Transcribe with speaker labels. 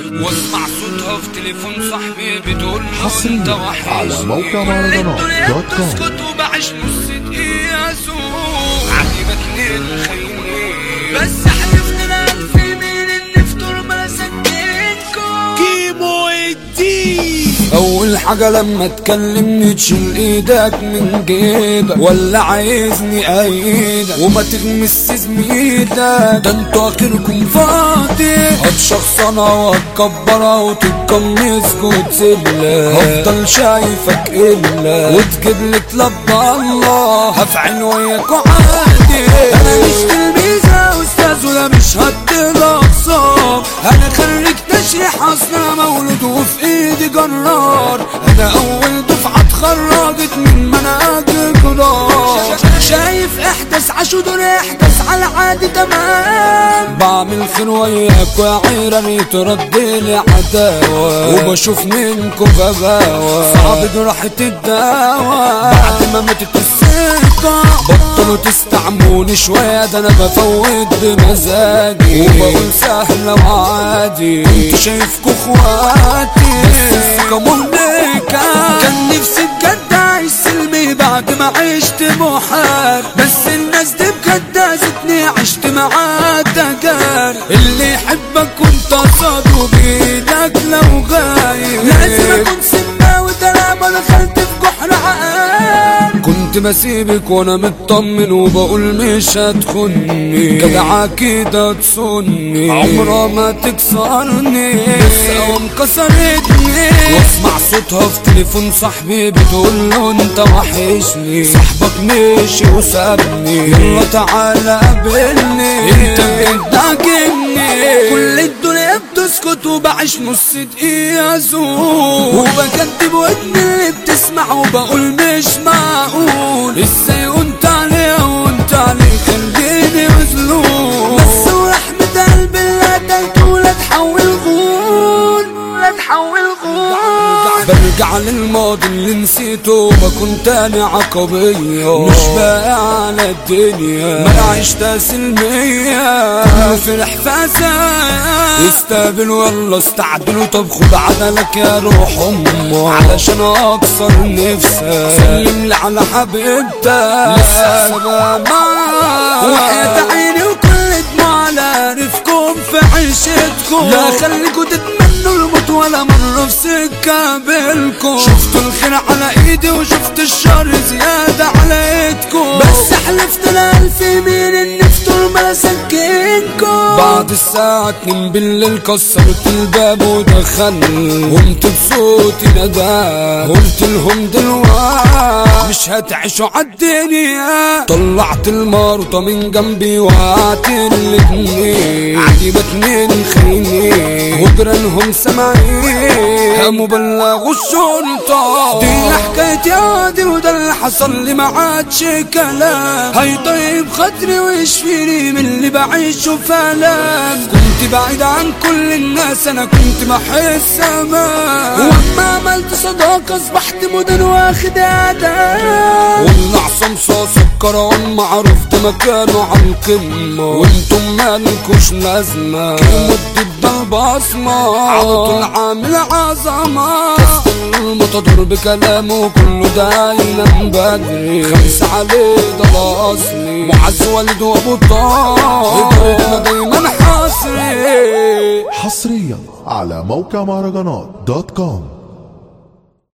Speaker 1: واسمع صوتها في تليفون صاحبي بتقول له انت وحشني
Speaker 2: على موقع مهرجانات
Speaker 1: تسكت وبعيش نص دقيقة سوق عجبتني الخيني بس حلفنا الآن في مين النفطر ما سكنكم
Speaker 3: كيمو الدين.
Speaker 1: اول حاجة لما تكلمني تشيل ايدك من جيبك ولا عايزني ايدك وما تغمس زميلك، ده انتوا اخركم فاضي هتشخصنها وهتكبرها وتتقمص وتزلك، هفضل شايفك الا وتجيبلك لب الله هفعل وياك عادي. انا مش تلميذة استاذ ولا مش هدي الاقسام، انا خريج تشريح اصلا مولود وفي ايدي جرار، انا اول دفعة اتخرجت من منهج الجرار، شايف احدث عشودر احدث على عادي تمام، بعمل خير وياك وعيراني تردلي عداوة وبشوف منكم غباوة صعب جراحة الدواء بعد ما ماتت الثقة بطلوا تستعموني شوية، ده انا بفوت بمزاجي وبقول سهلة وعادي انتوا شايفكوا اخواتي بس الثقة مهلكة، كان نفسي بجد اعيش سلمي بعد ما عشت محار، بس الناس دي بجد اذتني عشت معاه تجار، اللي يحبك وانت صادق بايدك لو غايب لازم اكون سنة وترابة دخلت في جحر عقاب، كنت بسيبك وانا مطمن وبقول مش هتخني جدعة كده تصني عمرها ما تكسرني بس قوام كسرتني، واسمع صوتها في تليفون صاحبي بتقول له انت وحشني صاحبك مشي وسابني يلا تعالى قابلني انت بجد عاجبني، كل الدنيا بتسكت وبعيش نص دقيقة زوق وبكدب ودني اللي بتسمع وبقول مش معقول ازاي وانت عليه وانت عليه خليني مظلوم، بس ورحمة قلبي اللي قتلته لا تحول غول لا تحول غول، برجع للماضي اللي نسيته بكون تاني عقبية مش باقي على الدنيا ما عشتها سلمية في الحفاظة يستقبل والله استعدلوا، طب خد عدلك يا روح امه علشان اكسر نفسك سلم لي على حبيبتك لسه سبا معاك وحياة عيني وكل دموع على رفكم في عيشتكم لا خليكوا تتمنوا الموت ولا مرة في سكة بالكم، شفتوا الخير على ايدي وشفت الشر زيادة على ايدكم، بس حلفت الالف يمين ان فتور ما سكنكم، بعد الساعة 2 بالليل كسرت الباب ودخلت قمت بصوتي نداء قلت لهم دلوقتي مش هتعيشوا عالدنيا، طلعت الماروطة من جنبي وقعت الاتنين عجبتني الخيني وجرانهم سامعين قاموا بلغوا الشرطة، دي حكايتي عادي وده اللي حصل لي ما عادش كلام، هيطيب خاطري ويشفيني من اللي بعيشه في ألام، كنت بعيد عن كل الناس انا كنت بحس امان، واما عملت صداقة اصبحت مدن واخد اداب، والعصام صاصة الكرام معروف ده مكانه على القمة وانتم مالكوش لازمة كلمة ضد البصمة على طول عامل عظمة كسر المتضر بكلامه كله ده ينام بدري 5 عليه ده الاصلي معز والد وابو طه هجرتنا دايما حصري
Speaker 2: حصريا على موقع مهرجانات .com.